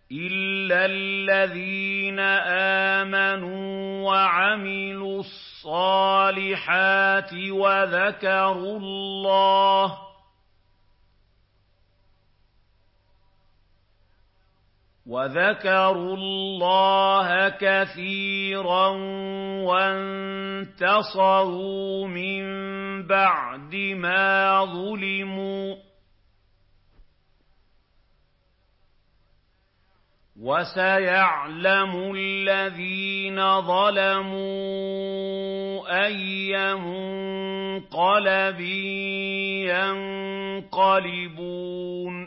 إِلَّا الَّذِينَ آمَنُوا وَعَمِلُوا الصَّالِحَاتِ وَذَكَرُوا اللَّهَ كَثِيرًا وَانتَصَرُوا مِن بَعْدِ مَا ظُلِمُوا ۗ وَسَيَعْلَمُ الَّذِينَ ظَلَمُوا أَيَّ مُنقَلَبٍ يَنقَلِبُونَ